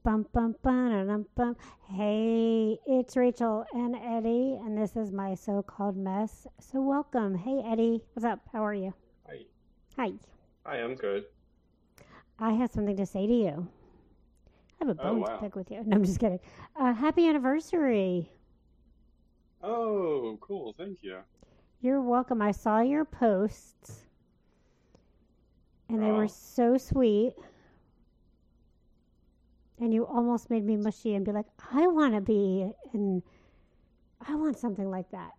Bum bum bum bum. Hey, it's Rachel and Eddie, and this is my so-called mess. So welcome. Hey Eddie, what's up? How are you? Hi. Hi. Hi, I'm good. I have something to say to you. I have a Oh, bone to wow. pick with you. No, I'm just kidding. Happy anniversary. Oh, cool. Thank you. You're welcome. I saw your posts, and they were Oh, so sweet. And you almost made me mushy and be like, I want to be, and I want something like that.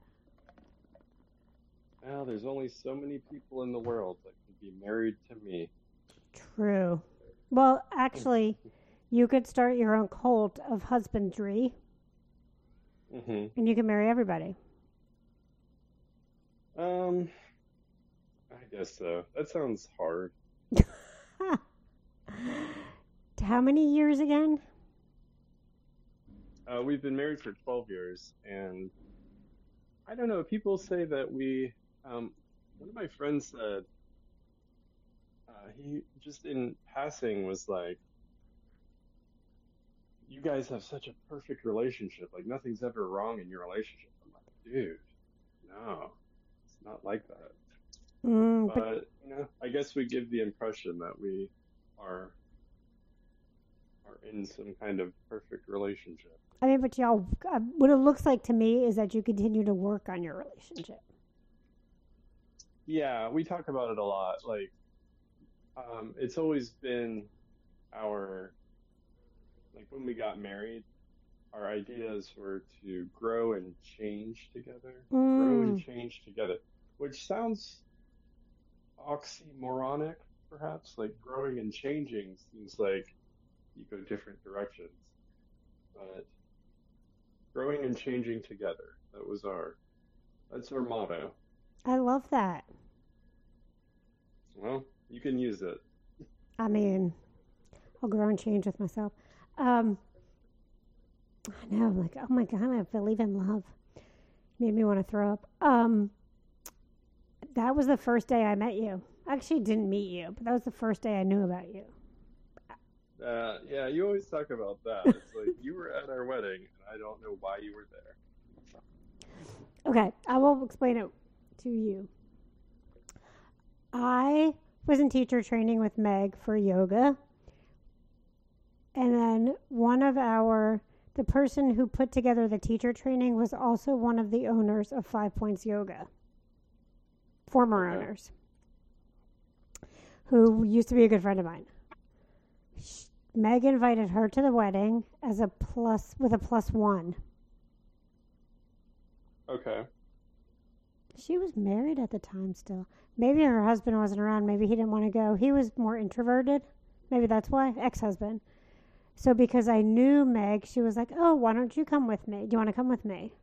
well, there's only so many people in the world that can be married to me. True. Well, actually, you could start your own cult of husbandry Mm-hmm. and you can marry everybody. Um, I guess so. That sounds hard. How many years again? We've been married for 12 years, and I don't know, people say that one of my friends said, he just in passing was like, you guys have such a perfect relationship. Like, nothing's ever wrong in your relationship. I'm like, dude, no, it's not like that. But But, I guess we give the impression that we are are in some kind of perfect relationship. I mean, but y'all, what it looks like to me is that you continue to work on your relationship. Yeah, we talk about it a lot. Like, it's always been our, like when we got married, our ideas were to grow and Mm, change together, which sounds oxymoronic, perhaps. Like growing and changing seems like you go different directions, but growing and changing together. That's our motto. I love that. Well, you can use it. I mean, I'll grow and change with myself. Um, I know, I'm like, oh my God, I believe in love. Made me want to throw up. That was the first day I met you. I actually didn't meet you, but that was the first day I knew about you. Yeah, you always talk about that. It's like you were at our wedding, and I don't know why you were there. Okay, I will explain it to you. I was in teacher training with Meg for yoga, and then the person who put together the teacher training was also one of the owners of Five Points Yoga, former Okay. owners, who used to be a good friend of mine. Meg invited her to the wedding as a plus with a plus one. Okay. She was married at the time still. Maybe her husband wasn't around. Maybe he didn't want to go. He was more introverted. Maybe that's why. Ex husband. So because I knew Meg, she was like, oh, why don't you come with me? Do you want to come with me?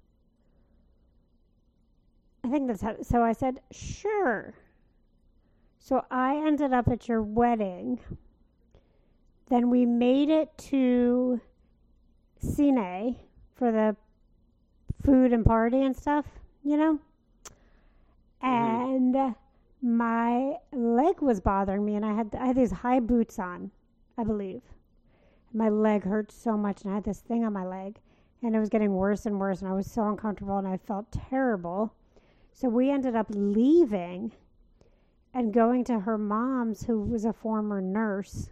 I think that's how. So I said, sure. So I ended up at your wedding. Then we made it to Cine for the food and party and stuff, you know? Hmm. And my leg was bothering me, and I had these high boots on, I believe. My leg hurt so much, and I had this thing on my leg, and it was getting worse and worse, and I was so uncomfortable, and I felt terrible. So we ended up leaving and going to her mom's, who was a former nurse,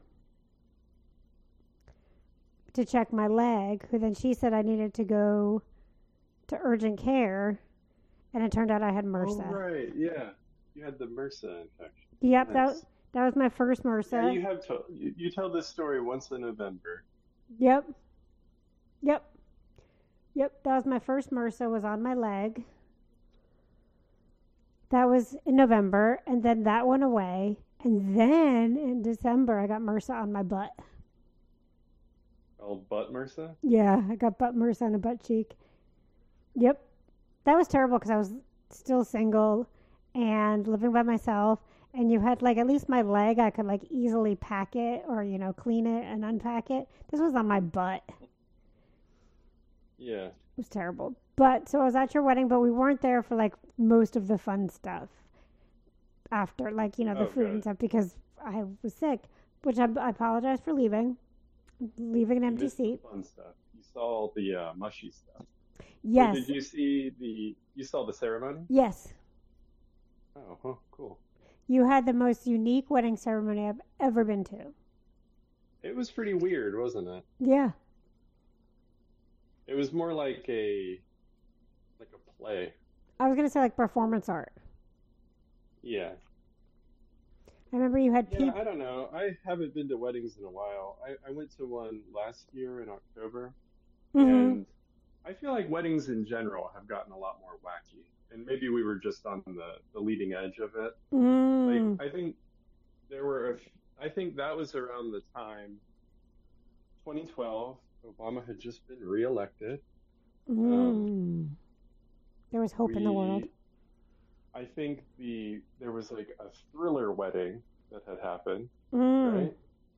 to check my leg. Who then she said I needed to go to urgent care, and it turned out I had Oh, MRSA. right. Yeah. You had the MRSA infection. Yep, Nice. that was my first Yeah, MRSA. you tell this story once in November. Yep, yep, yep. That was my first MRSA. Was on my leg. That was in November, and then that went away. And then in December, I got MRSA on my butt. Called butt MRSA? Yeah, I got butt MRSA on a butt cheek. Yep, that was terrible because I was still single and living by myself. And you had like at least my leg, I could like easily pack it or clean it and unpack it. This was on my butt. It Yeah. was terrible. But so I was at your wedding, but we weren't there for like most of the fun stuff after, like the Oh, food and good. stuff because I was sick, which I apologize for leaving. Leaving an You empty missed the seat. fun stuff. You saw all the mushy stuff. Or did Yes. you see you saw the ceremony? Yes. Oh, huh, cool. You had the most unique wedding ceremony I've ever been to. It was pretty weird, wasn't it? Yeah. It was more like a play. I was going to say like performance art. Yeah. I remember you had Yeah, people. I don't know. I haven't been to weddings in a while. I went to one last year in October, Mm-hmm. and I feel like weddings in general have gotten a lot more wacky. And maybe we were just on the leading edge of it. Like, Mm. I think there were, I think that was around the time 2012, Obama had just been reelected. Um, Mm. There was hope in the world. we, I think there was like a thriller wedding that had happened, Mm. right?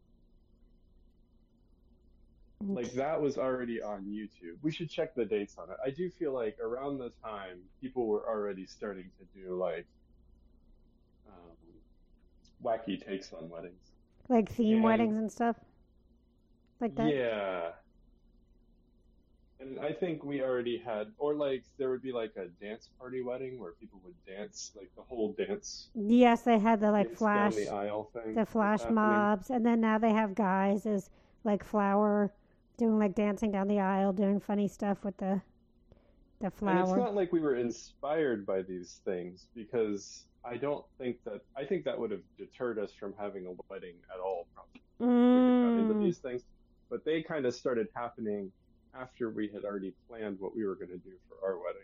Like that was already on YouTube. We should check the dates on it. I do feel like around the time people were already starting to do like um, wacky takes on weddings. Like theme And weddings and stuff like that. yeah, and I think we already had, or like there would be like a dance party wedding where people would dance, like the whole Yes, they had the like dance down flash, the aisle thing the was flash happening. mobs, and then now they have guys as like flower doing like dancing down the aisle, doing funny stuff with the And it's flower. not like we were inspired by these things because I think that would have deterred us from having a wedding at all, probably if we had got into Mm. these things. But they kind of started happening after we had already planned what we were going to do for our wedding,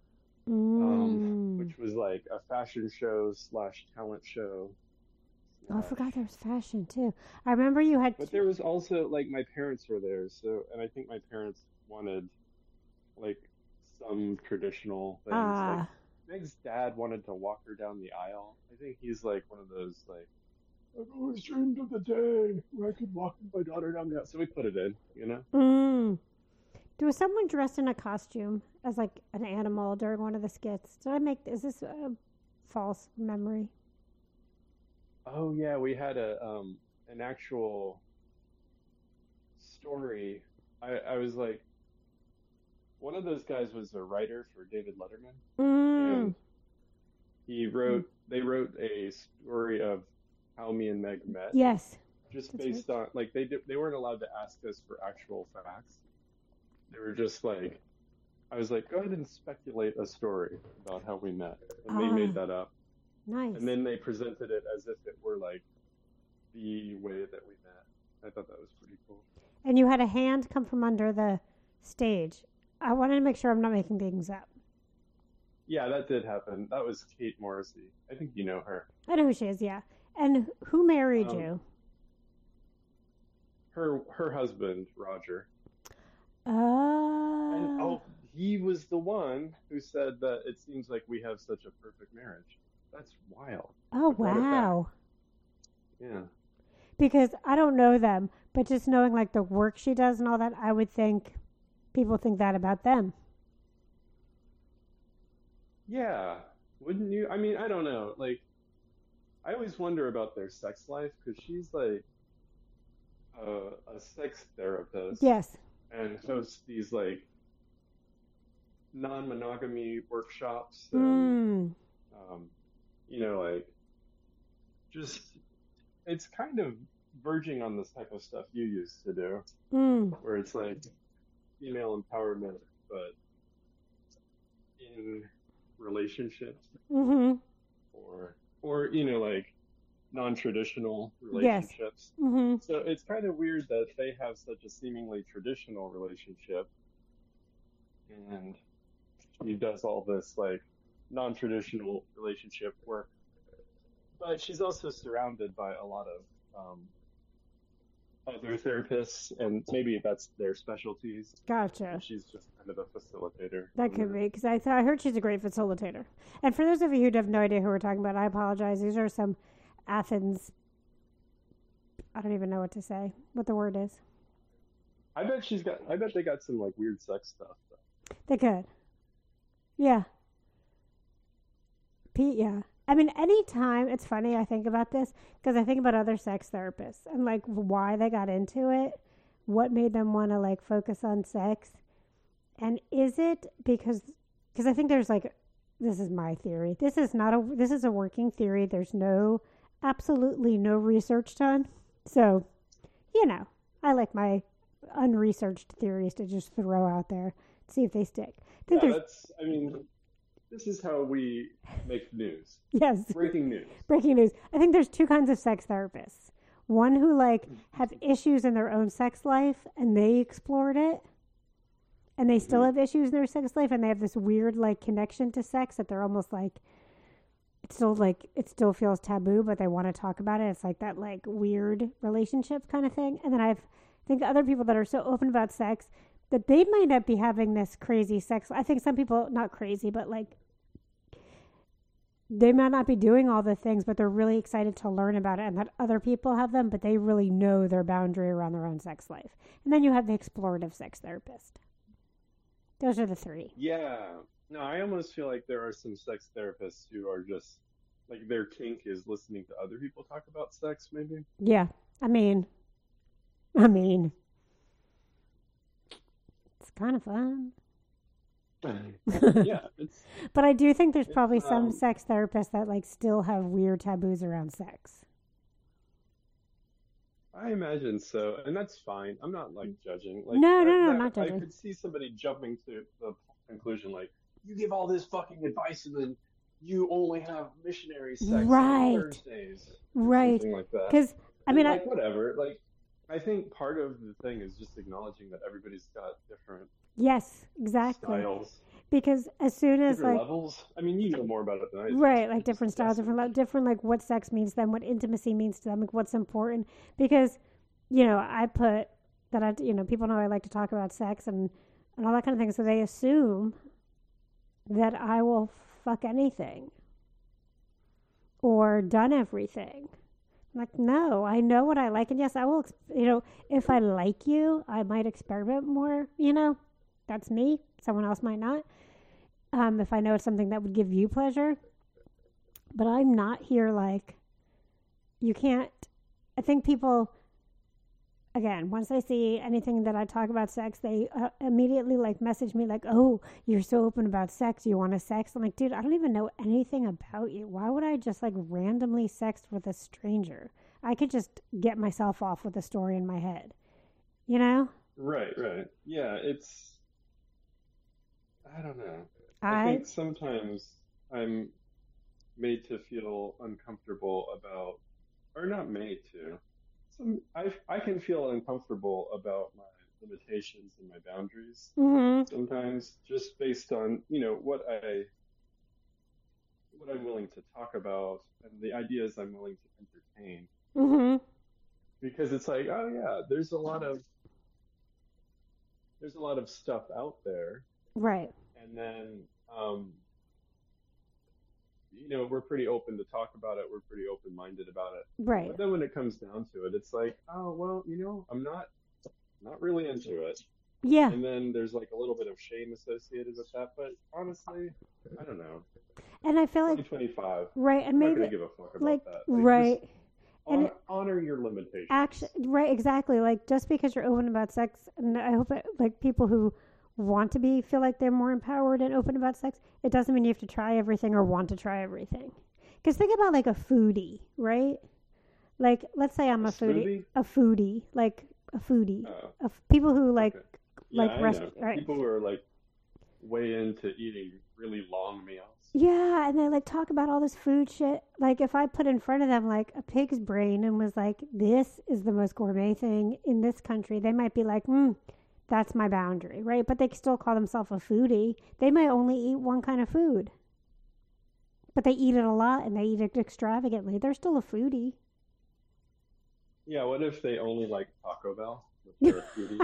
Mm. which was like a fashion show slash talent show Oh, I slash. forgot there was fashion too. I remember you had. But there was also like my parents were there, so and I think my parents wanted like some traditional things. Like Ah, Meg's dad wanted to walk her down the aisle. I think he's like one of those like I've always dreamed of the day where I could walk my daughter down the aisle. So we put it in, you know? mm. There was someone dressed in a costume as like an animal during one of the skits. Did I make? Is this a false memory? Oh yeah, we had a an actual story. I was like one of those guys was a writer for David Letterman, Mm. and they wrote a story of how me and Meg met, Yes, just that's right. based on like they weren't allowed to ask us for actual facts. They were just like I was like, go ahead and speculate a story about how we met, and they Ah, made that up, nice. and then they presented it as if it were like the way that we met. I thought that was pretty cool. And you had a hand come from under the stage. I wanted to make sure I'm not making things up. Yeah, that did happen. That was Kate Morrissey. I think you know her. I know who she is, yeah. And who married Um, you? her husband Roger, and Oh, oh, he was the one who said that it seems like we have such a perfect marriage. That's wild. oh I brought it back. wow. Yeah. Because I don't know them, but just knowing like the work she does and all that, I would think people think that about them. Yeah. Wouldn't you? I mean, I don't know. Like, I always wonder about their sex life because she's like a sex therapist Yes. and hosts these like non-monogamy workshops and Mm. um, like just it's kind of verging on this type of stuff you used to do, Mm. where it's like female empowerment, but in relationships Mhm. or like non-traditional Yes. relationships. Mhm. So it's kind of weird that they have such a seemingly traditional relationship and she does all this like non-traditional relationship work. But she's also surrounded by a lot of other therapists, and maybe that's their specialties. Gotcha. And she's just kind of a facilitator That on could that. be because I heard she's a great facilitator. And for those of you who have no idea who we're talking about, I apologize. These are some Athens. I don't even know what to say. What the word is. I bet they got some like weird sex stuff. They could. Yeah. Pete. Yeah. I mean, anytime it's funny, I think about this because I think about other sex therapists and like why they got into it what made them want to like focus on sex? And is it because I think there's like, this is my theory. This is a working theory. There's absolutely no research done. So, I like my unresearched theories to just throw out there, see if they stick. Yeah, this is how we make news. Yes. Breaking news. Breaking news. I think there's two kinds of sex therapists. One who like have issues in their own sex life and they explored it. And they still have issues in their sex life and they have this weird like connection to sex that they're almost like it still feels taboo, but they want to talk about it. It's like that like weird relationship kind of thing. And then I think other people that are so open about sex that they might not be having this crazy sex. I think some people, not crazy, but like they might not be doing all the things, but they're really excited to learn about it and that other people have them, but they really know their boundary around their own sex life. And then you have the explorative sex therapist. Those are the three. Yeah. No, I almost feel like there are some sex therapists who are just like their kink is listening to other people talk about sex, maybe. Yeah. I mean, it's kind of fun. Yeah, but I do think there's probably some um sex therapists that like still have weird taboos around sex. I imagine so, and that's fine. I'm not like judging. Like No, that not I judging. could see somebody jumping to the conclusion like you give all this fucking advice and then you only have missionary sex on Right, Thursdays or right. something like that. Because I And mean, like whatever. Like I think part of the thing is just acknowledging that everybody's got different yes, exactly. styles, Because as soon as different like levels. I mean, you know more about it than I do, so right, I'm like just different styles, guessing. different like what sex means to them, what intimacy means to them, like what's important. Because I put that people know I like to talk about sex and all that kind of thing, so they assume that I will fuck anything or done everything. I'm like, no, I know what I like, and yes, I will. If I like you, I might experiment more. That's me. Someone else might not. If I know it's something that would give you pleasure, but I'm not here like you can't. I think people, again, once they see anything that I talk about sex, they immediately like message me like, "Oh, you're so open about sex. You want to sex?" I'm like, dude, I don't even know anything about you. Why would I just like randomly sex with a stranger? I could just get myself off with a story in my head, you know? Right, right. Yeah, I don't know. I I think sometimes I'm made to feel uncomfortable about, or not made to. I can feel uncomfortable about my limitations and my boundaries mhm sometimes, just based on, what I'm willing to talk about and the ideas I'm willing to entertain. mhm Because it's like, oh yeah, there's a lot of stuff out there, right, and then um, we're pretty open to talk about it. We're pretty open-minded about it. right. But then when it comes down to it, it's like, oh, well, I'm not really into it. Yeah. And then there's like a little bit of shame associated with that. But honestly, I don't know. And I feel like 2025, right, and I'm not maybe gonna give a fuck like about that. Like, just right. And honor your limitations. actually, right, exactly. Like just because you're open about sex, and I hope like people who want to feel like they're more empowered and open about sex, it doesn't mean you have to try everything or want to try everything. Because think about like a foodie, right? Like let's say I'm A a foodie, smoothie? like a foodie, Oh, of people who okay. Yeah, I rest, know. right? People who are like way into eating really long meals. Yeah, and they like talk about all this food shit. Like if I put in front of them like a pig's brain and was like, "This is the most gourmet thing in this country," they might be like, that's my boundary, right? But they still call themselves a foodie. They might only eat one kind of food, but they eat it a lot and they eat it extravagantly. They're still a foodie. Yeah, what if they only like Taco Bell if they're a foodie?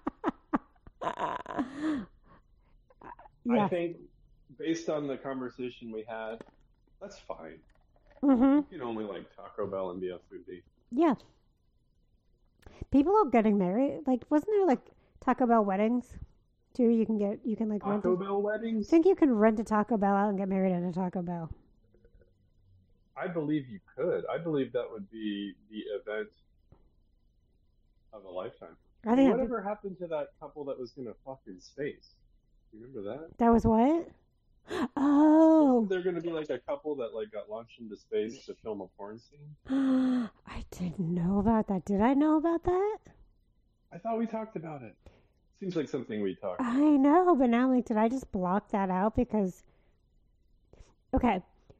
I Yeah. think based on the conversation we had, that's fine. Mhm. You can only like Taco Bell and be a foodie. Yeah. People are getting married. Like, wasn't there like Taco Bell weddings too? You can like rent Taco it. Bell I weddings? think you can rent a Taco Bell out and get married at a Taco Bell. I believe you could. I believe that would be the event of a lifetime. I Hey, think whatever happened to that couple that was gonna fuck in space? You remember that? that was what? Wasn't Oh, there gonna be like a couple that like got launched into space to film a porn scene? I didn't know about that. Did I know about that? I thought we talked about it. Seems like something we talked I about. know, but now I'm like, did I just block that out? Because, okay,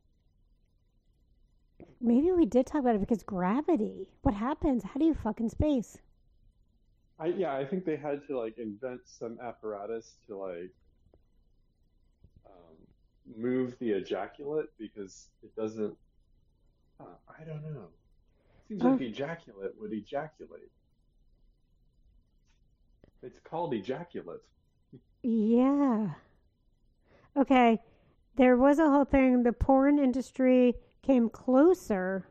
maybe we did talk about it because gravity. What happens? How do you fuck in space? I think they had to like invent some apparatus to like um, move the ejaculate because it doesn't. I don't know. Seems Oh, like ejaculate would ejaculate. It's called ejaculate. yeah. Okay, there was a whole thing. The porn industry came closer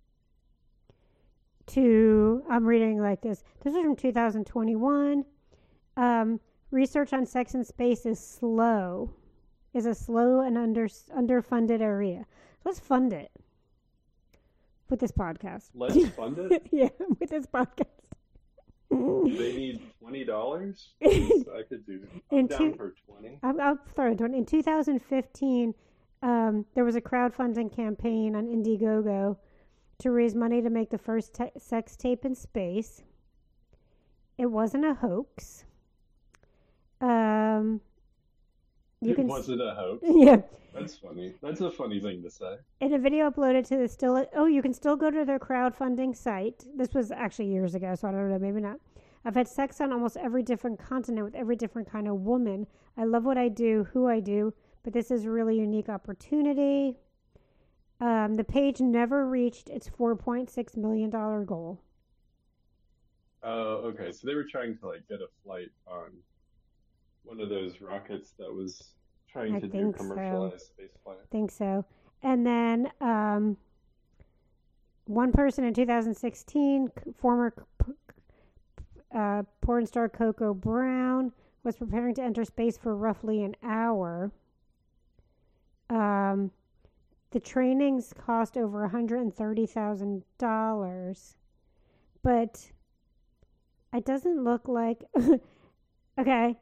to. I'm reading like this. This is from 2021. Um, Research on sex in space is slow. Is a slow and underfunded area. Let's fund it with this podcast. Let's fund it. Yeah, with this podcast. Do they need $20? I could do. I'm down for 20. I'll throw it. In 2015, there was a crowdfunding campaign on Indiegogo to raise money to make the first sex tape in space. It wasn't a hoax. You can Was it a hoax? yeah. That's funny. That's a funny thing to say. In a video uploaded to the still, you can still go to their crowdfunding site. This was actually years ago, so I don't know, maybe not. I've had sex on almost every different continent with every different kind of woman. I love what I do, who I do, but this is a really unique opportunity. The page never reached its $4.6 million goal. Oh, okay. So they were trying to like get a flight on one of those rockets that was trying I to do think so. commercialized space flight. Think so. And then one person in 2016, former porn star Coco Brown, was preparing to enter space for roughly an hour. The trainings cost over $130,000, but it doesn't look like. Okay.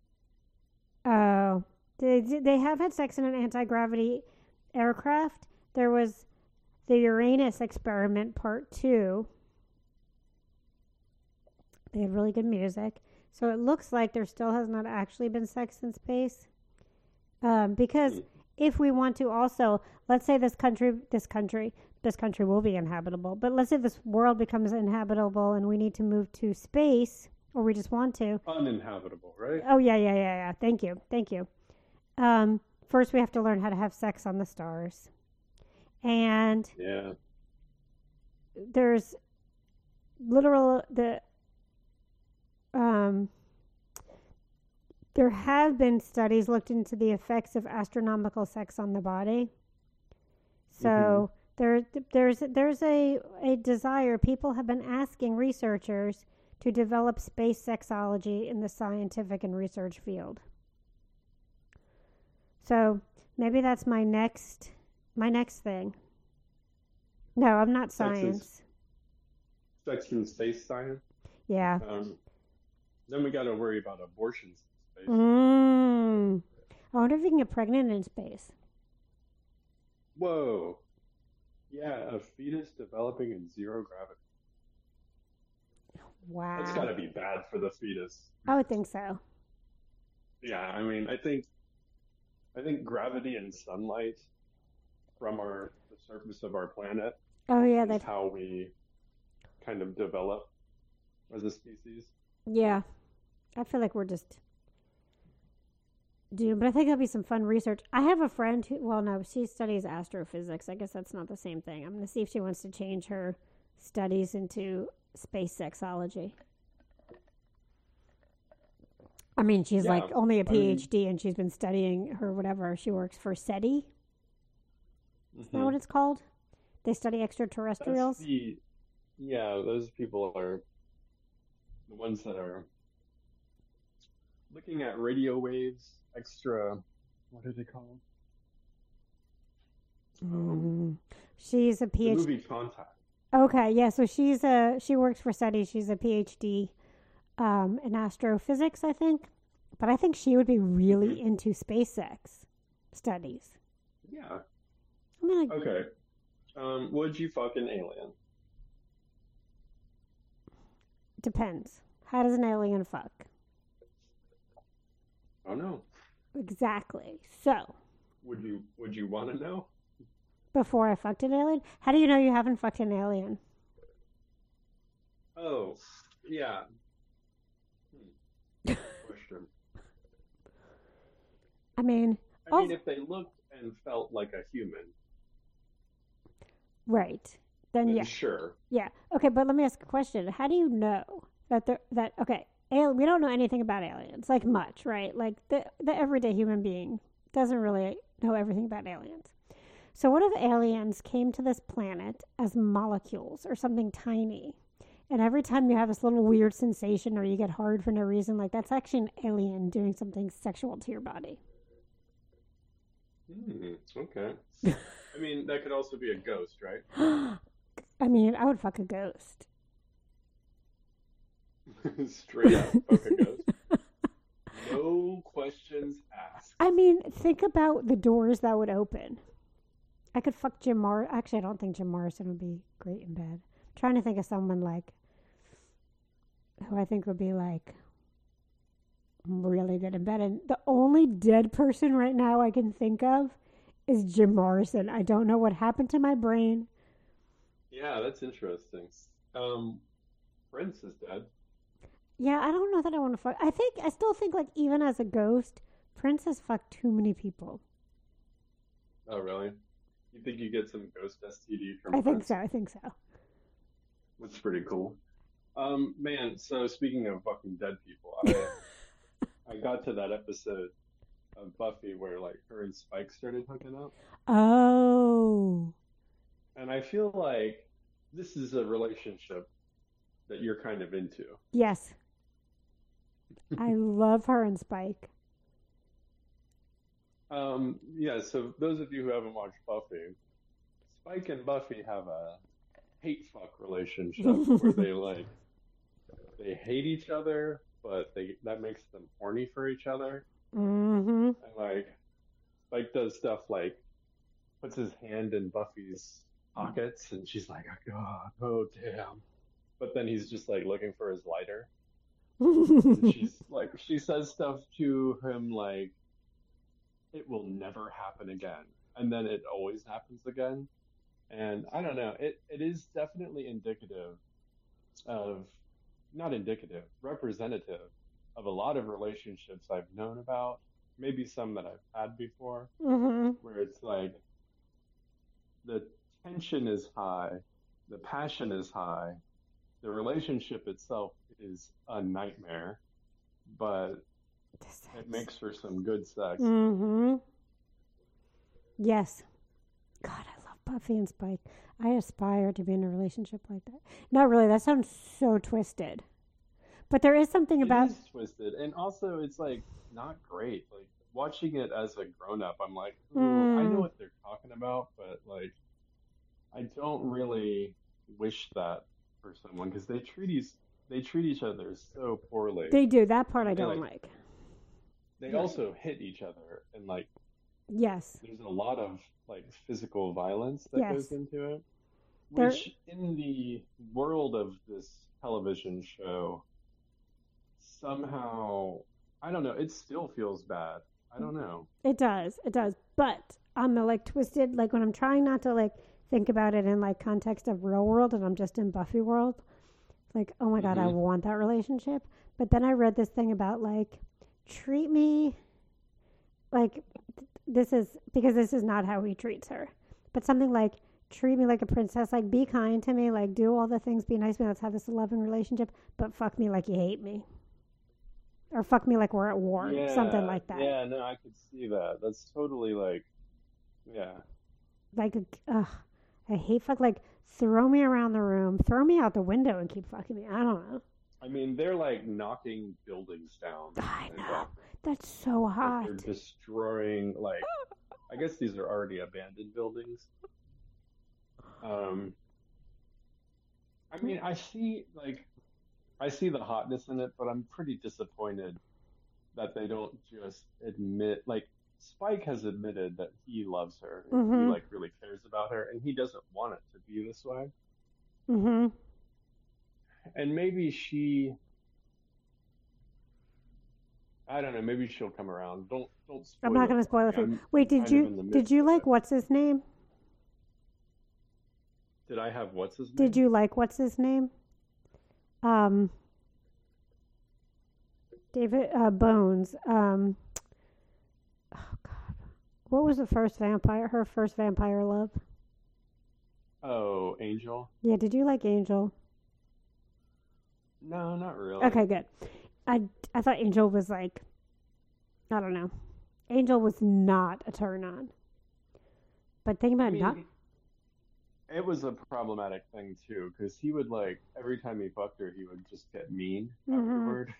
Oh, they have had sex in an anti-gravity aircraft. There was the Uranus experiment part 2. They had really good music. So it looks like there still has not actually been sex in space. Because if we want to also, let's say this country will be inhabitable, but let's say this world becomes inhabitable and we need to move to space, or we just want to. Uninhabitable, right? Oh, yeah. Thank you. First we have to learn how to have sex on the stars. And Yeah. there's there have been studies looked into the effects of astronomical sex on the body. So there's a desire. People have been asking researchers to develop space sexology in the scientific and research field. So maybe that's my next thing. No, I'm not science. Sex in space science. Yeah. Then we got to worry about abortions in space. I wonder if you can get pregnant in space. Whoa. Yeah, a fetus developing in zero gravity. Wow. That's got to be bad for the fetus. I would think so. Yeah, I mean, I think gravity and sunlight from the surface of our planet Oh yeah, is how we kind of develop as a species. yeah. I feel like we're just doomed, but I think that'll be some fun research. I have a friend who, well, no, she studies astrophysics. I guess that's not the same thing. I'm going to see if she wants to change her studies into space sexology. I mean, she's Yeah, like only a I mean, PhD and she's been studying her whatever. She works for SETI. Is that what it's called? They study that's extraterrestrials. those people are the ones that are looking at radio waves, what are they called? She's a The PhD. movie Contact. Okay, yeah. So she works for SETI. She's a PhD in astrophysics, I think. But I think she would be Hmm. really into SpaceX studies. Yeah. I mean, like, Okay. Would you fuck an alien? depends. How does an alien fuck? Oh no. Exactly. So, Would you want to know? before I fucked an alien, how do you know you haven't fucked an alien? Oh, yeah. Good question. I mean, I mean, oh, if they looked and felt like a human, right. Then then yeah, sure. yeah. Okay, but let me ask a question. How do you know that okay? We don't know anything about aliens, like much, right? Like the everyday human being doesn't really know everything about aliens. So what if aliens came to this planet as molecules or something tiny? And every time you have this little weird sensation or you get hard for no reason, like that's actually an alien doing something sexual to your body. Okay. I mean, that could also be a ghost, right? I mean, I would fuck a ghost. Straight up, fuck a ghost. No questions I asked. mean, think about the doors that would open. I could fuck Jim Mar. Actually, I don't think Jim Morrison would be great in bed. I'm trying to think of someone like who I think would be like really good in bed. And the only dead person right now I can think of is Jim Morrison. I don't know what happened to my brain. Yeah, that's interesting. Um, Prince is dead. Yeah, I don't know that I want to fuck. I still think like even as a ghost, Prince has fucked too many people. Oh, really? You think you get some ghost STD from I think so. Prince? I think so. That's pretty cool. Man, so speaking of fucking dead people, I got to that episode of Buffy where like her and Spike started hooking up, Oh, and I feel like this is a relationship that you're kind of into. yes. I love her and Spike. Yeah, so those of you who haven't watched Buffy, Spike and Buffy have a hate fuck relationship where they hate each other, but they that makes them horny for each other. Mm-hmm. And like Spike does stuff like puts his hand in Buffy's pockets and she's like, oh God, oh damn. But then he's just like looking for his lighter. And she's like she says stuff to him like it will never happen again. And then it always happens again. And I don't know, it is definitely indicative of not indicative, representative of a lot of relationships I've known about, maybe some that I've had before, Mm-hmm. where it's like the tension is high, the passion is high, the relationship itself is a nightmare, but The it sex. makes for some good sex. Mm-hmm. Yes. God, I love Buffy and Spike. I aspire to be in a relationship like that. Not really. That sounds so twisted. But there is something It about. is twisted, and also it's like not great. Like watching it as a grown up, I'm like, ooh, I know Mm, what they're talking about, but like I don't really wish that for someone because they treat each other so poorly, they do. That part and I don't like. they Right. also hit each other, and like Yes. there's a lot of like physical violence that goes Yes. into it, There. which in the world of this television show somehow I don't know, it still feels bad. I don't know. It does. It does. But on the like twisted, like when I'm trying not to like think about it in like context of real world and I'm just in Buffy world, like, oh my God, I Hmm. want that relationship. But then I read this thing about like, treat me like this is because this is not how he treats her. But something like treat me like a princess, like be kind to me, like do all the things, be nice to me, let's have this loving relationship, but fuck me like you hate me. Or fuck me like we're at war. Something Yeah, like that. yeah, no, I could see that. That's totally like, yeah. Like I hate fuck like throw me around the room, throw me out the window and keep fucking me. I don't know. I mean, they're like knocking buildings down I in know. Buffy. That's so Like they're hot. destroying like I guess these are already abandoned buildings. Um, I mean, I see like I see the hotness in it, but I'm pretty disappointed that they don't just admit, like, Spike has admitted that he loves her and he Mm-hmm. like really cares about her and he doesn't want it to be this way. Mm-hmm. And maybe I don't know, maybe she'll come around. Don't I'm not spoil it gonna for spoil me. it for you. I'm Wait, did kind of you in the did midst you of like it. what's his name? Did I have what's his Did name? you like what's his name? Um, David Bones. Oh God, what was the first vampire? Her first vampire love. Oh, Angel? Yeah, did you like Angel? No, not really. Okay, good. I I thought Angel was like, I don't know. Angel was not a turn on. But think I about not. mean, it was a problematic thing too, because he would like every time he fucked her, he would just get mean Mm-hmm. afterward.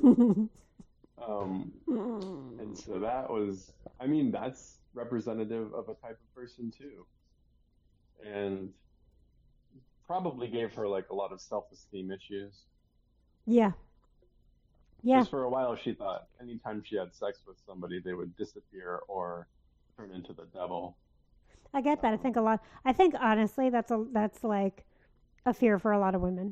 Um, and so that was, I mean, that's representative of a type of person too, and probably gave her like a lot of self-esteem issues. Yeah, yeah. Because for a while she thought anytime she had sex with somebody, they would disappear or turn into the devil. I get that. I think a Um, lot. I think honestly, that's like a fear for a lot of women.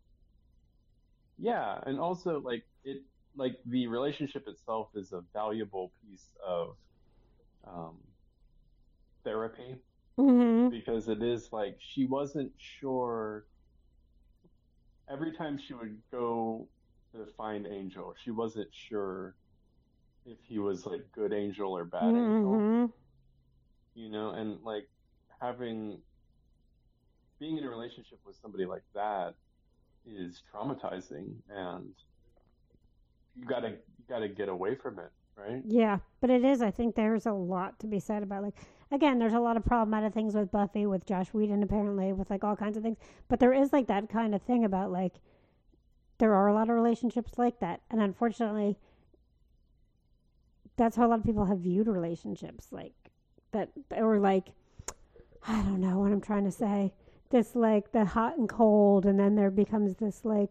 yeah, and also like the relationship itself is a valuable piece of um, therapy Mm-hmm. because it is like she wasn't sure every time she would go to find Angel, she wasn't sure if he was like good Angel or bad Angel, Mm-hmm. and like having being in a relationship with somebody like that is traumatizing and you gotta get away from it, right? Yeah, but it is. I think there's a lot to be said about like again, there's a lot of problematic things with Buffy, with Josh Whedon, apparently, with like all kinds of things. But there is like that kind of thing about like there are a lot of relationships like that, and unfortunately, that's how a lot of people have viewed relationships like that, or like I don't know what I'm trying to say. This like the hot and cold, and then there becomes this like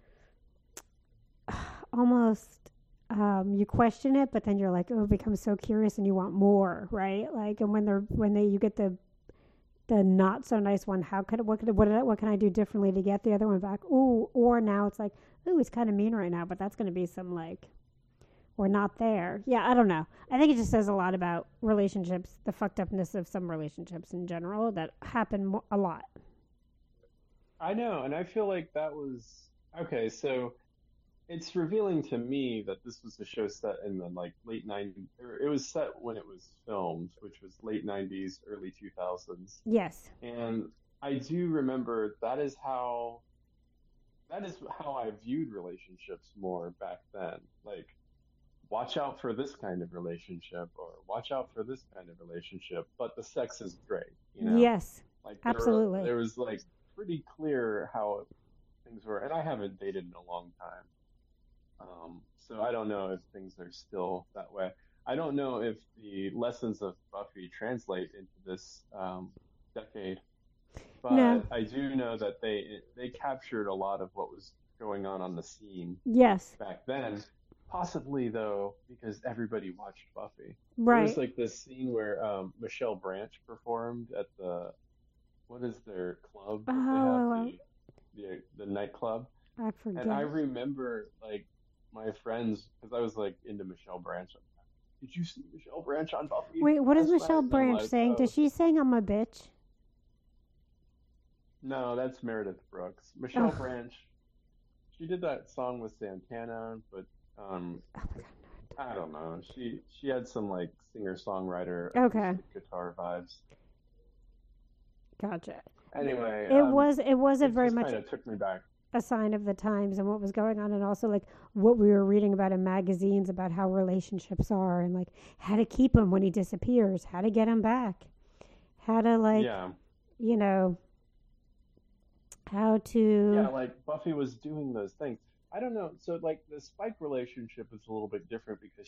almost you question it, but then you're like, oh, it becomes so curious, and you want more, right? Like, and when they you get the not so nice one, how could what can I do differently to get the other one back? Ooh, or now it's like, ooh, he's kind of mean right now, but that's going to be some like we're not there. Yeah, I don't know. I think it just says a lot about relationships, the fucked upness of some relationships in general that happen a lot. I know, and I feel like that was okay. So it's revealing to me that this was a show set in the like late 90s, or it was set when it was filmed, which was late 90s, early 2000s. Yes. And I do remember that is how I viewed relationships more back then. Like, watch out for this kind of relationship, or watch out for this kind of relationship, but the sex is great. Yes. Like Absolutely. there was like pretty clear how things were, and I haven't dated in a long time. So I don't know if things are still that way. I don't know if the lessons of Buffy translate into this decade, No. but I do know that they captured a lot of what was going on the scene Yes. back then. Possibly though, because everybody watched Buffy. There was Right. like this scene where Michelle Branch performed at what is their club that they have Oh, the nightclub, I and I forget. remember like my friends because I was like into Michelle Branch. Did you see Michelle Branch on Buffy Wait, what does last Michelle night? And I'm Branch like, saying? Does oh she sing I'm a bitch? no, that's Meredith Brooks. Michelle Oh, Branch, she did that song with Santana, but um, oh my I don't know. She had some like singer-songwriter god. Okay, acoustic guitar vibes. gotcha. Anyway, It was a it very just much kind of took me back. a sign of the times and what was going on, and also like what we were reading about in magazines about how relationships are, and like how to keep him when he disappears, how to get him back, how to like Yeah. you know how Yeah, to like Buffy was doing those things. I don't know. So like the Spike relationship is a little bit different because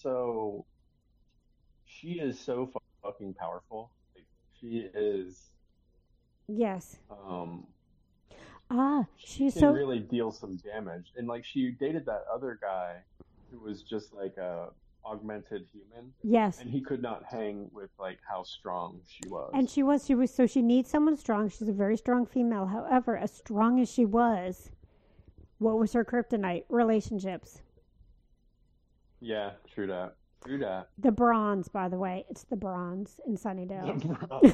she is so fucking powerful. Like she is yes. um She she's can so really deal some damage. And like she dated that other guy who was just like a augmented human, yes. and he could not hang with like how strong she And was. she was so she needs someone strong. She's a very strong female. However, as strong as she was, what was her kryptonite? Relationships. Yeah, true that. True that. The bronze, by the way. It's the bronze in The Sunnydale. bronze.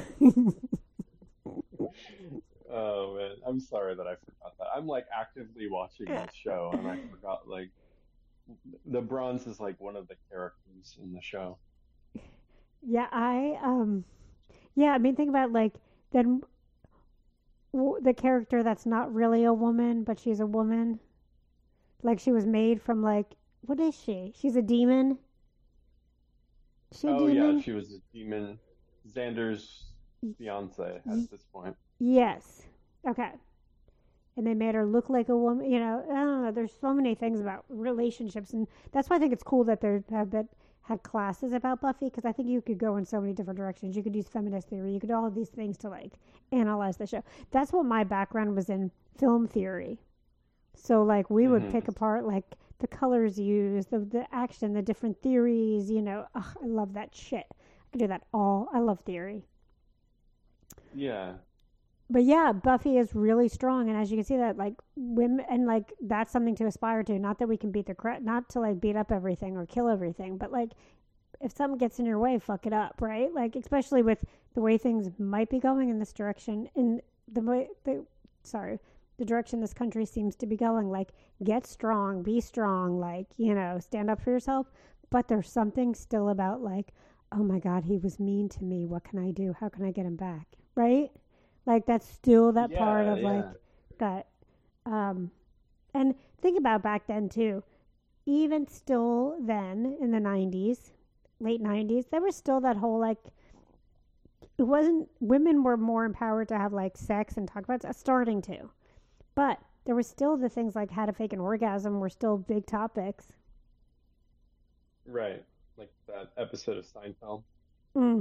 Oh man, I'm sorry that I forgot that. I'm like actively watching this show and I forgot like the bronze is like one of the characters in the show. Yeah, yeah, I mean think about like then the character that's not really a woman, but she's a woman. Like she was made from like what is she? She's a demon. Is she a Oh yeah, demon? she was a demon, Xander's Y- fiance y- at this point. yes. Okay. And they made her look like a woman. I don't know. There's so many things about relationships, and that's why I think it's cool that there have been had classes about Buffy because I think you could go in so many different directions. You could use feminist theory. You could do all of these things to like analyze the show. That's what my background was in film theory. So like we would Hmm. pick apart like the colors used, the action, the different theories. Ugh, I love that shit. I could do that all. I love theory. Yeah. But yeah, Buffy is really strong, and as you can see, that like women, and like that's something to aspire to. Not that we can beat the not to like beat up everything or kill everything, but like if something gets in your way, fuck it up, right? Like especially with the way things might be going in this direction, in the way sorry, the direction this country seems to be going. Like get strong, be strong, like stand up for yourself. But there's something still about like, oh my god, he was mean to me. What can I do? How can I get him back? Right? Like that's still that part Yeah, of like yeah. that. Um, and think about back then too. Even still then in the '90s, late '90s, there was still that whole like it wasn't women were more empowered to have like sex and talk about it, starting to, but there was still the things like how to fake an orgasm were still big topics. Right. Like that episode of Seinfeld. Mm.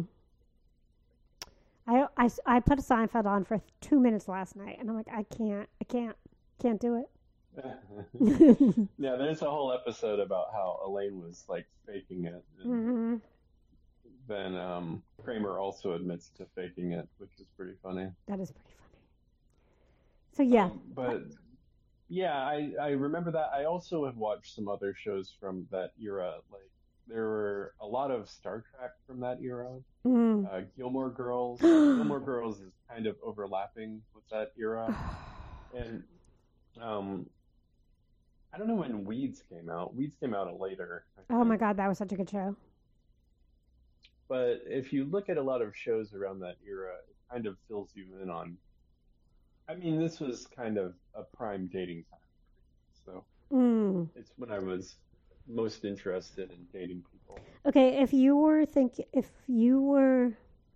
I put a Seinfeld on for 2 minutes last night, and I'm like, can't do it. Yeah, there's a whole episode about how Elaine was like faking it, and hmm then Kramer also admits to faking it, which is pretty funny. That is pretty funny. So yeah, But yeah, I remember that. I also have watched some other shows from that era. Like there were a lot of Star Trek from that era. mm. Gilmore Girls. Gilmore Girls is kind of overlapping with that era, and um, I don't know when Weeds came out. Weeds came out later, I Oh my think. god, that was such a good show. But if you look at a lot of shows around that era, it kind of fills you in on. I mean, this was kind of a prime dating time, so Mm. it's when I was most interested in dating people. Okay, if you were,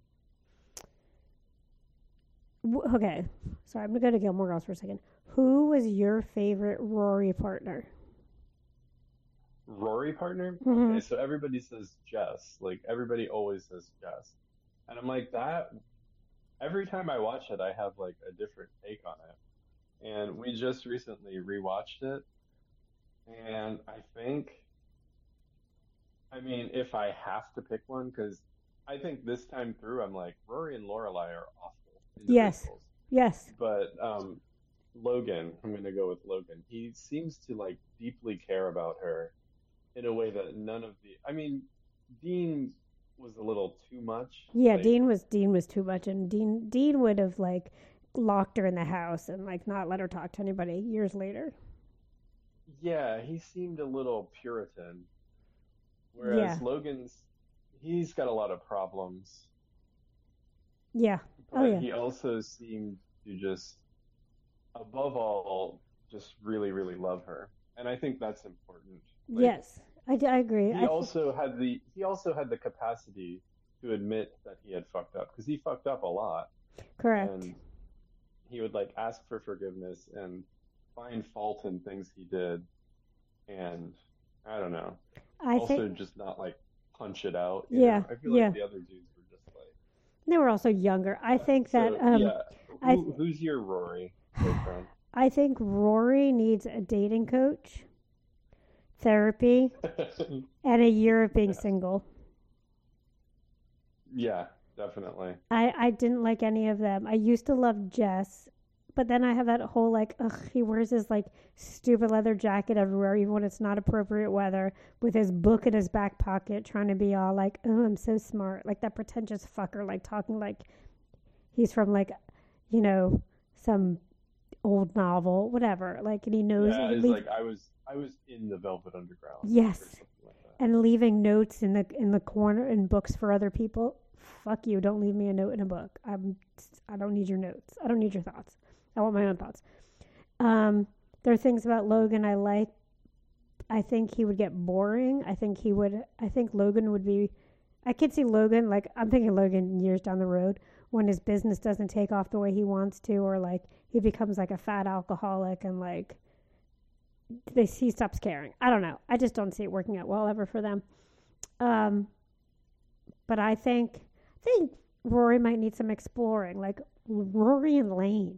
okay, sorry, I'm gonna go to Gilmore Girls for a second. Who was your favorite Rory partner? Rory partner? Mm-hmm. Okay, so everybody says Jess. Like everybody always says Jess. And I'm like that every time I watch it I have like a different take on it. And we just recently rewatched it and I mean if I have to pick one cuz I think this time through I'm like Rory and Lorelai are awful Yes, individuals. yes, But Logan, I'm going to go with Logan. He seems to like deeply care about her in a way that none of the I mean Dean was a little too much. yeah. Like Dean was too much, and Dean would have like locked her in the house and like not let her talk to anybody years later. yeah, he seemed a little Puritan, Yeah, whereas Logan's he's got a lot of problems, yeah, oh but yeah, he also seemed to just above all just really really love her. And I think that's important. Like yes. I agree. he also had the capacity to admit that he had fucked up because he fucked up a lot Correct. and he would like ask for forgiveness and find fault in things he did and I don't know. I think Also just not like punch it out, you yeah, know. I feel like yeah. the other dudes were just like They were also younger. I think that so yeah, I who's your Rory boyfriend? I think Rory needs a dating coach, therapy, and a year of being Yes. single. Yeah, definitely. I didn't like any of them. I used to love Jess, but then I have that whole like, ugh, he wears his like stupid leather jacket everywhere, even when it's not appropriate weather, with his book in his back pocket, trying to be all like, oh, I'm so smart, like that pretentious fucker, like talking like he's from like, you know, some old novel, whatever. Like, and he knows Yeah, he it's leave like I was in the Velvet Underground or yes, something like that. and leaving notes in the corner in books for other people. Fuck you! Don't leave me a note in a book. I don't need your notes. I don't need your thoughts. I want my own thoughts. Um, there are things about Logan I like. I think he would get boring. I think he would. I think Logan would be. I could see Logan like I'm thinking Logan years down the road when his business doesn't take off the way he wants to, or like he becomes like a fat alcoholic and like he stops caring. I don't know. I just don't see it working out well ever for them. Um, but I think Rory might need some exploring, like Rory and Lane,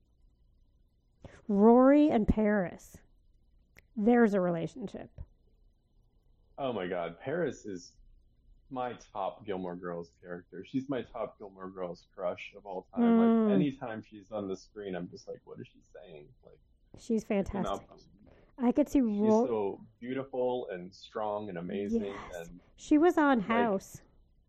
Rory and Paris. There's a relationship. Oh my God, Paris is my top Gilmore Girls character. She's my top Gilmore Girls crush of all time. Like Mm, anytime she's on the screen, I'm just like, what is she saying? Like she's I cannot. fantastic. I could see She's Rory. so beautiful and strong and amazing Yes, and she was on like House.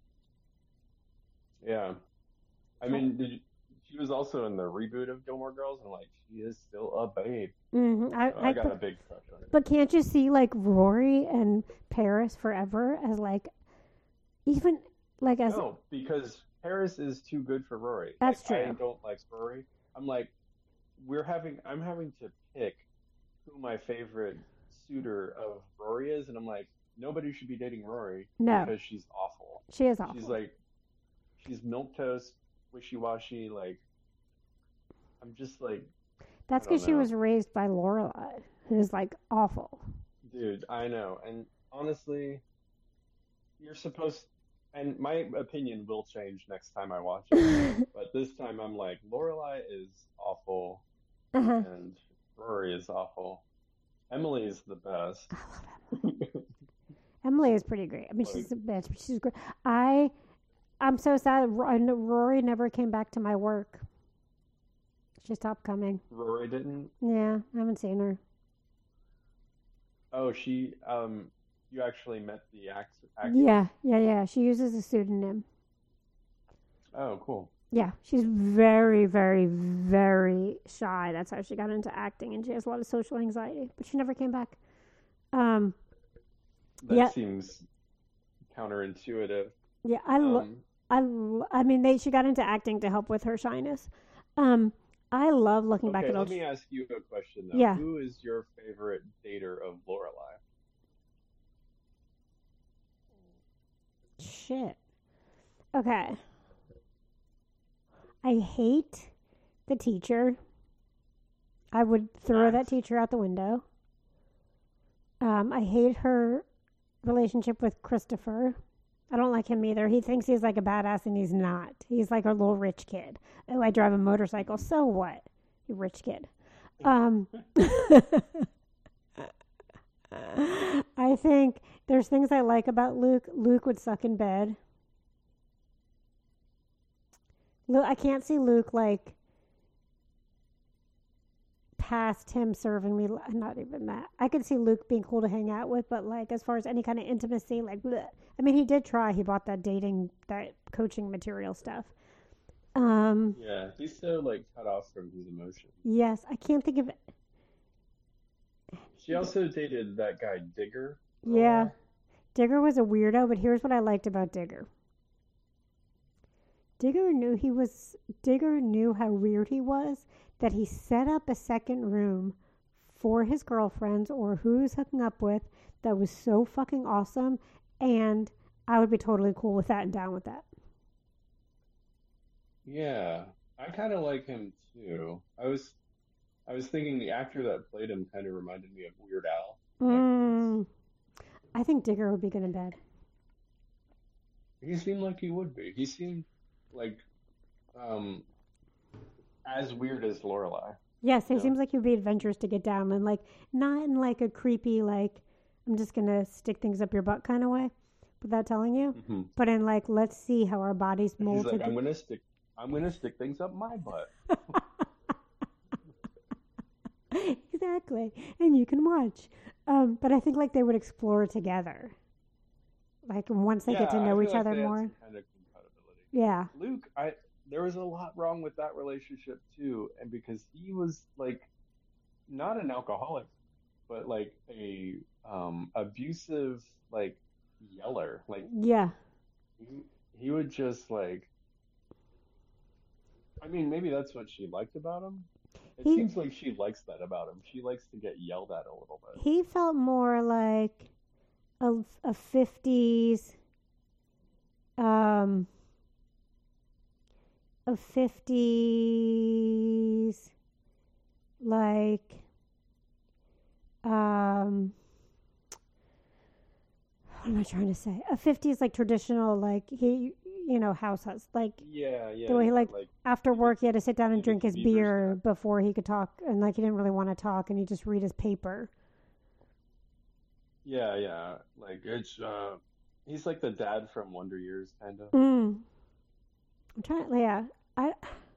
yeah. I mean, she was also in the reboot of Gilmore Girls, and like she is still a babe. Mm-hmm. So I got a big crush on her. But can't you see like Rory and Paris forever as like even like as No, because Paris is too good for Rory. Like that's I true. don't like Rory. I'm like I'm having to pick who my favorite suitor of Rory is, and I'm like nobody should be dating Rory No, because she's awful. she is She's awful. like she's milquetoast, wishy-washy. Like I'm just like I That's don't because she know, was raised by Lorelai, who's like awful. dude. I know, and honestly, you're supposed. And my opinion will change next time I watch it. But this time I'm like, Lorelai is awful Uh-huh. and Rory is awful. Emily is the best. I love Emily. Emily is pretty great. I mean, Like she's a bitch, but she's great. I I'm so sad. Rory never came back to my work. She stopped coming. Rory didn't. Yeah, I haven't seen her. Oh, she you actually met the actress? Yeah, yeah, yeah. She uses a pseudonym. Oh, cool. Yeah, she's very, very, very shy. That's how she got into acting, and she has a lot of social anxiety. But she never came back. Um, That yeah, seems counterintuitive. yeah. Um, I mean, she got into acting to help with her shyness. Um, I love looking back okay, at let old. me ask you a question though. Yeah, Who is your favorite dater of Lorelai? shit. Okay, I hate the teacher. I would throw that Max? teacher out the window. I hate her relationship with Christopher. I don't like him either. He thinks he's like a badass and he's not. He's like a little rich kid. Oh, I drive a motorcycle. So what? You rich kid. Um, I think there's things I like about Luke. Luke would suck in bed. I can't see Luke like past him serving me. Not even that. I could see Luke being cool to hang out with, but like as far as any kind of intimacy, like bleh. I mean, he did try. He bought that coaching material stuff. Um, Yeah, he's so like cut off from his emotions. yes, I can't think of. She also dated that guy Digger for a Yeah, while. Digger was a weirdo, but here's what I liked about Digger. Digger knew how weird he was, that he set up a second room for his girlfriends or who he was hooking up with that was so fucking awesome, and I would be totally cool with that and down with that. Yeah, I kind of like him too. I was thinking the actor that played him kind of reminded me of Weird Al. Like Mm, I think Digger would be good in bed. he seemed like he would be. He seemed like um as weird as Lorelai. Yes, it Yeah. seems like you'd be adventurous to get down and like not in like a creepy like I'm just gonna stick things up your butt kind of way without telling you, Hmm. but in like let's see how our bodies He's mold like, to. I'm gonna stick things up my butt. Exactly, and you can watch. But I think like they would explore together, like once they get to Yeah, I know feel each like other they had more. some kind of compatibility. Yeah, Luke, I there was a lot wrong with that relationship too, and because he was like not an alcoholic, but like a abusive like yeller. Like yeah. he he would just like I mean maybe that's what she liked about him. It He seems like she likes that about him. She likes to get yelled at a little bit. he felt more like a 50s um a 50s like um what am I trying to say? A 50s like traditional like he house hus like Yeah, the yeah, way he yeah. like Like after work he had to sit down and drink Vicky his Beaver's beer dad. before he could talk and like he didn't really want to talk and he just read his paper. Yeah, yeah. Like it's he's like the dad from Wonder Years kind of. Mm. I'm trying yeah. I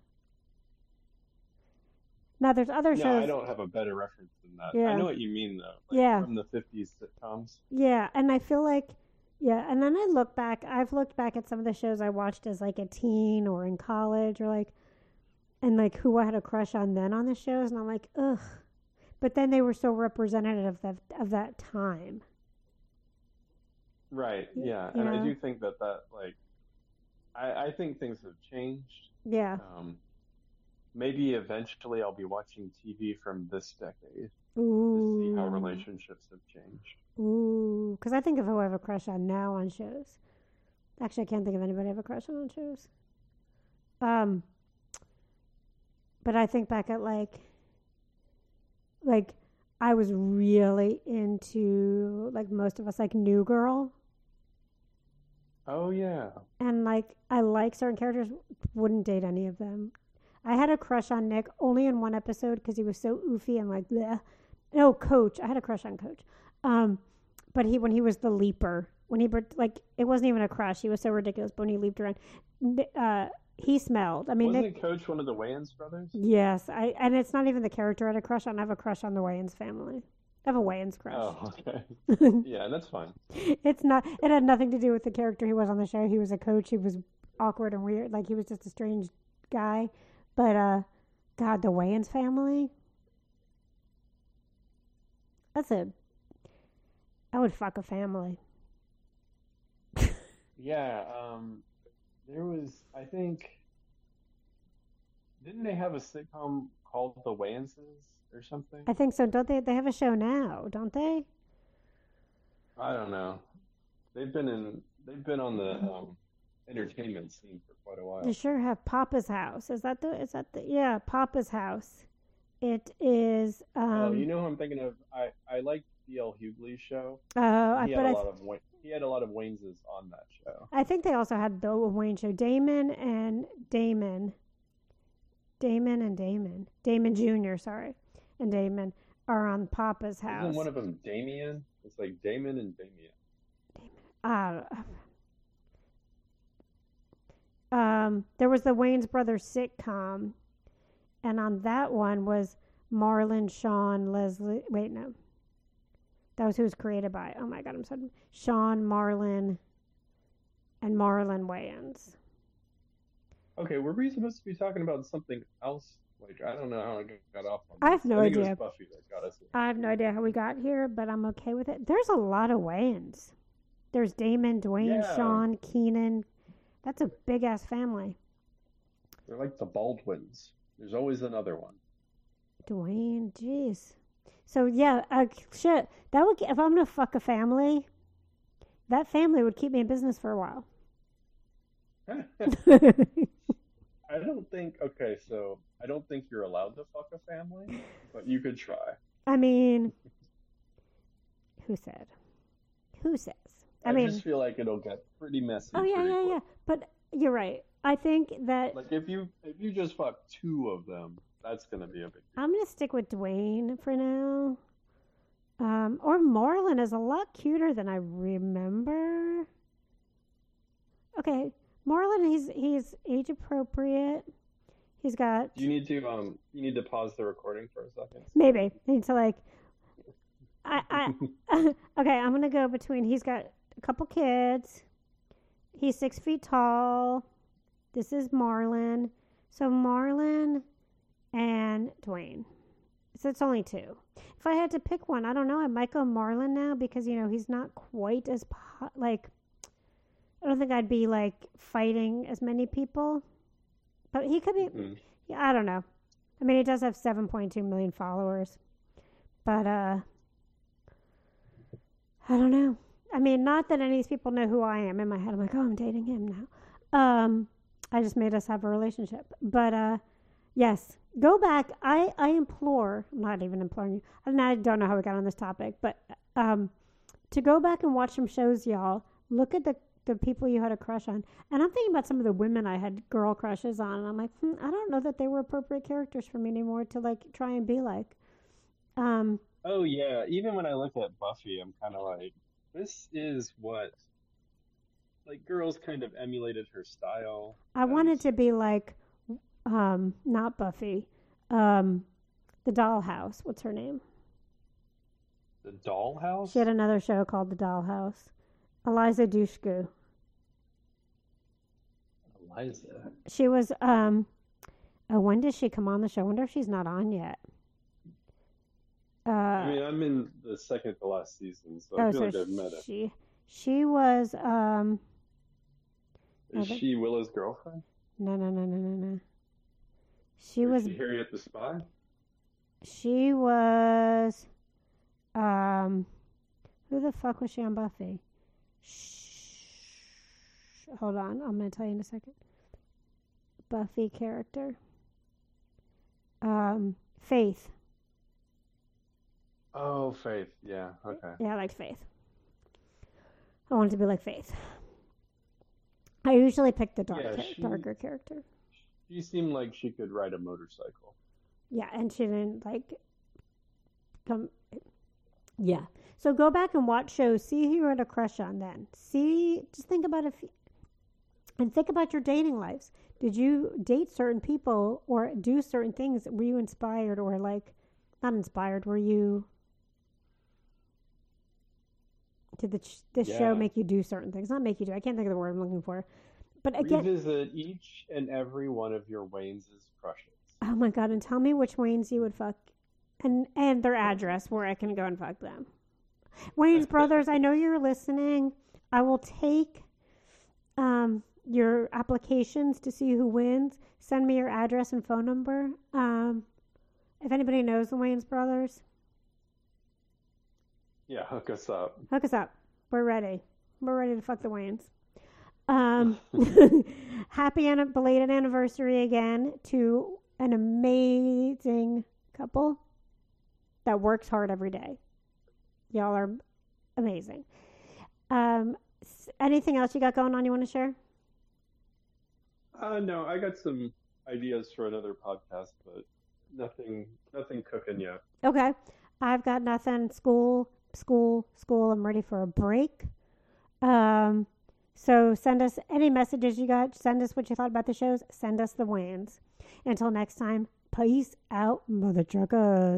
Now there's other No, I shows. don't have a better reference than that. I Yeah. know what you mean though, like Yeah. from the 50s sitcoms. Yeah, and I feel like, yeah, and then I've looked back at some of the shows I watched as like a teen or in college or like, and like who I had a crush on then on the shows, and I'm like, ugh. But then they were so representative of that time, Right, yeah. you And I know? do think that like I think things have changed. Yeah. Um maybe eventually I'll be watching TV from this decade to see how Ooh. relationships have changed. Ooh. Because I think of who I have a crush on now on shows. Actually, I can't think of anybody I have a crush on shows. Um, but I think back at like I was really into like most of us like New Girl Oh yeah. and like I like certain characters wouldn't date any of them. I had a crush on Nick only in one episode because he was so oofy and like bleh. No, Coach. I had a crush on Coach. Um, but he when he was the leaper when he like it wasn't even a crush. He was so ridiculous. But when he leaped around, uh, he smelled. I mean, Nick. Wasn't Coach one of the Wayans brothers? Yes, I and it's not even the character I had a crush on. I have a crush on the Wayans family. I have a Wayans crush. Oh, okay. Yeah, that's fine. It's not. It had nothing to do with the character he was on the show. He was a coach. He was awkward and weird. Like he was just a strange guy. But God, the Wayans family. That's a. I would fuck a family. Yeah, there was I think didn't they have a sitcom called The Wayanses or something? I think so. Don't they? They have a show now, don't they? I don't know. They've been on the entertainment scene for quite a They while. sure have Papa's House. Is that the? Is that the? Yeah, Papa's House. It is. Oh, you know who I'm thinking of? I like D.L. Hughley's show, Oh, and but He had a lot of Wayneses on that show. I think they also had the Wayne show. Damon Jr. Sorry, and Damon are on Papa's Isn't House. one of them Damien? It's like Damon and Damien. Uh, there was the Wayne's Brothers sitcom, and on that one was Marlon, Sean, Leslie. Wait, no, that was who was created by. Oh my God, I'm sorry. Sean, Marlon, and Marlon Wayans. Okay, were we supposed to be talking about something else? Like, I don't know how I got off on I have this. no I think it was idea. Buffy that got us here. I have no idea how we got here, but I'm okay with it. There's a lot of Wayans. There's Damon, Dwayne, Yeah, Sean, Keenan. That's a big ass family. they're like the Baldwins. There's always another one. Dwayne, jeez. So yeah, shit. That would if I'm gonna fuck a family, that family would keep me in business for a while. I don't think, okay, so I don't think you're allowed to fuck a family, but you could try. I mean, who said? Who says? I I mean, just feel like it'll get pretty oh messy yeah, pretty yeah, quick. yeah. But you're right. I think that Like if you just fuck two of them, That's gonna be a big deal. I'm gonna stick with Dwayne for now. Or Marlon is a lot cuter than I remember. Okay, Marlon, he's age appropriate. He's got You need to pause the recording for a second. maybe I need to like I okay. I'm gonna go between. He's got a couple kids. He's 6 feet tall. This is Marlon. So Marlon and Dwayne. So it's only two. If I had to pick one, I don't know. I might go Marlon now because he's not quite as like. I don't think I'd be like fighting as many people, but he could be. Mm-hmm. Yeah, I don't know. I mean, he does have 7.2 million followers, but I don't know. I mean, not that any of these people know who I am. In my head, I'm like, oh, I'm dating him now. I just made us have a relationship, but yes, go back. I implore. I'm not even imploring you. I don't know how we got on this topic, but to go back and watch some shows, y'all. Look at the people you had a crush on. And I'm thinking about some of the women I had girl crushes on. And I'm like, I don't know that they were appropriate characters for me anymore to like try and be like. Oh yeah, even when I look at Buffy, I'm kind of like, this is what like girls kind of emulated her style, I and wanted to be like, not Buffy, the Dollhouse. What's her name? the Dollhouse. She had another show called The Dollhouse. Eliza Dushku. Eliza. She was, when does she come on the show? I wonder if she's not on yet. I mean, I'm in the second to last season, so I feel like I've met her. She was, Is she Willa's girlfriend? No. She Is was, she Harriet the Spy? she was, who the fuck was she on Buffy? Hold on, I'm going to tell you in a second. Buffy character. Faith. Oh, Faith. Yeah, okay. Yeah, I liked Faith. I wanted to be like Faith. I usually pick the darker character. She seemed like she could ride a motorcycle. Yeah, and she didn't like come. Yeah. So go back and watch shows. See who you had a crush on then. Just think about and think about your dating lives. Did you date certain people or do certain things? Were you inspired or like, not inspired? Were you, did this show make you do certain things? Not make you do. I can't think of the word I'm looking for. But again, revisit each and every one of your Wayne's crushes. Oh my God! And tell me which Waynes you would fuck, and their address where I can go and fuck them. Wayne's brothers, I know you're listening. I will take your applications to see who wins. Send me your address and phone number. If anybody knows the Wayne's brothers, yeah, hook us up. Hook us up. We're ready. We're ready to fuck the Waynes. Happy belated anniversary again to an amazing couple that works hard every day. Y'all are amazing. Anything else you got going on you want to share? No, I got some ideas for another podcast, but nothing cooking yet. Okay. I've got nothing. School. I'm ready for a break. So send us any messages you got. Send us what you thought about the shows. Send us the Waynes. Until next time, peace out, mother truckers.